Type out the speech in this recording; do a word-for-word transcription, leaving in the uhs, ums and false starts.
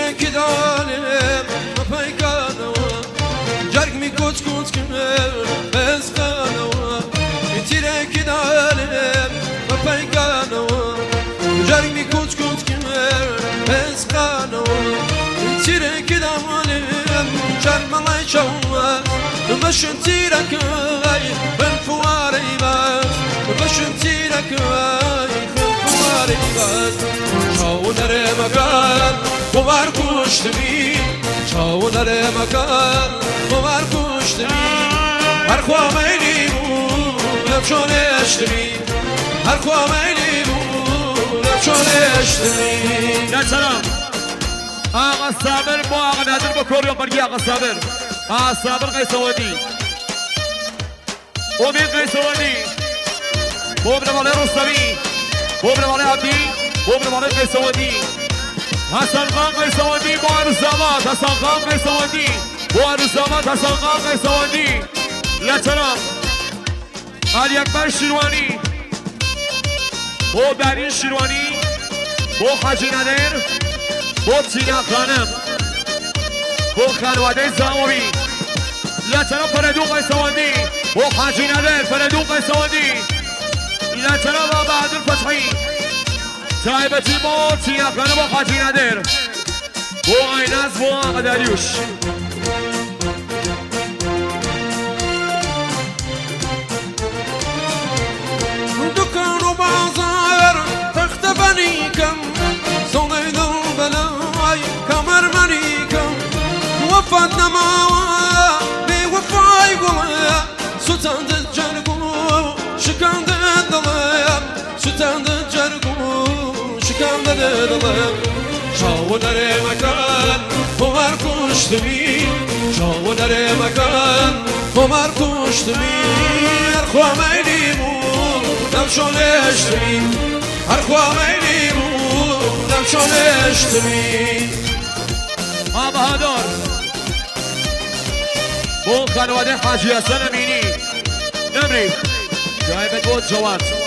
تیرکی دالم پیکانوا جرگ می کوچ کوچ کنم بس کانوا تیرکی دالم پیکانوا جرگ می کوچ کوچ کنم بس کانوا تیرکی دالم شرملای شوا بشن تیرکای بن فواری باز بشن تیرکای بن فواری باز چاو نره مکان بوار کشتمی چاو نره مکان بوار کشتمی هر خواه میلی بود لبشون اشتمی هر خواه میلی بود لبشون اشتمی یا سلام آقا صابر با آقا نادر با کوریو برگی آقا صابر آقا صابر قیسوادی امید قیسوادی بوبر ماله رستمی بوبر ماله عبدی بوبر ماله قیسوادی حسن خان قیسوادی با عرضامات حسن خان قیسوادی با عرضامات حسن خان قیسوادی لطرم علی اکبر شیروانی با برین شیروانی با حاجی ندر با تینا خانم با خانواده زاموی لطرم فردو قیسوادی با حاجی ندر فردو قیسوادی لطرم با بهادر فتحی تایبتی با تینا خانم با حاجی ندر با ایناز با آقا داریوش دکان و بازار تخت بنی کم سونه دل بلای کمر منی کم وفات نماوا بی وفای گویا ستاند جرگو شکاند دلم ستاند جرگو شکاند دلم چاو نره مکان بوار کشتمی چاو نره مکان بوار کشتمی هر خواه میلی بود نمشون اشتمی هر خواه میلی بود نمشون اشتمی آقا بهادر با خانواده حاجی حسن امینی نمری جایبت بود جواد